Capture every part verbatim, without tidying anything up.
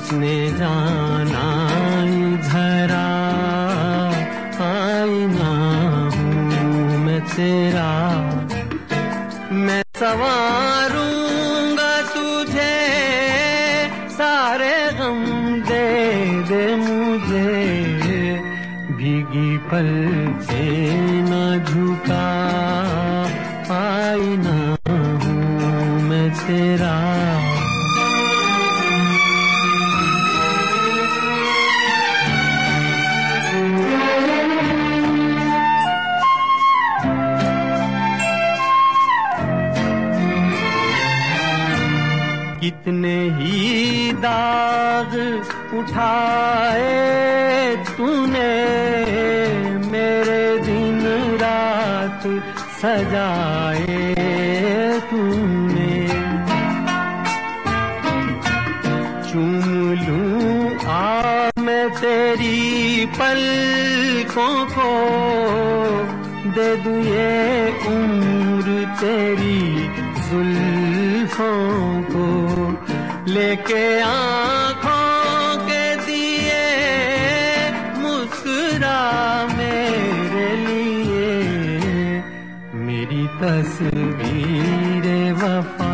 उसने जाना इधर आईना हूँ मैं तेरा, मैं संवारूंगा तुझे, सारे गम दे दे मुझे, भीगी पलकें न झुका, आईना हूँ मैं तेरा। कितने ही दाग उठाए तूने, मेरे दिन रात सजाए तूने, चूम लूं आ मैं तेरी पलकों को, दे दूं ये उम्र तेरी जुल्फों को, लेके आँखों के दिए मुस्कुरा मेरे लिए, मेरी तस्वीर वफा,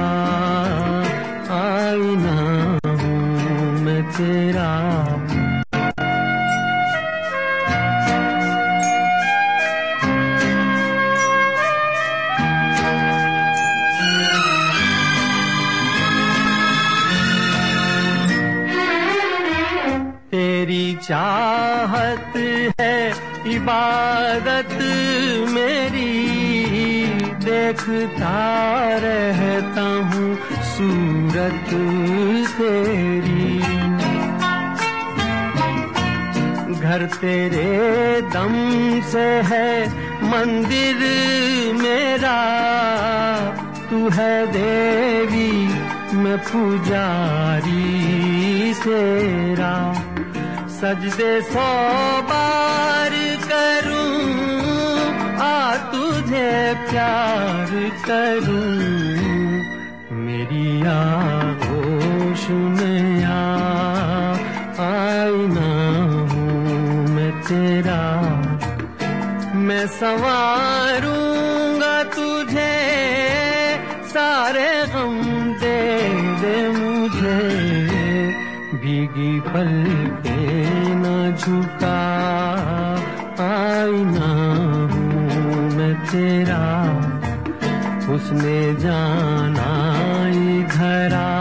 आईना हूँ मैं तेरा। तेरी चाहत है इबादत मेरी, देखता रहता हूँ सूरत तेरी, घर तेरे दम से है मंदिर मेरा, तू है देवी मैं पुजारी तेरा, सजदे सौ बार करूं आ तुझे प्यार करूं, मेरी आगोश में आ, आईना हूँ मैं तेरा, मैं संवारूंगा तुझे, सारे गम दे दे मुझे, भीगी पलकें न झुका, आईना हूँ मैं तेरा, उसने जाना इधर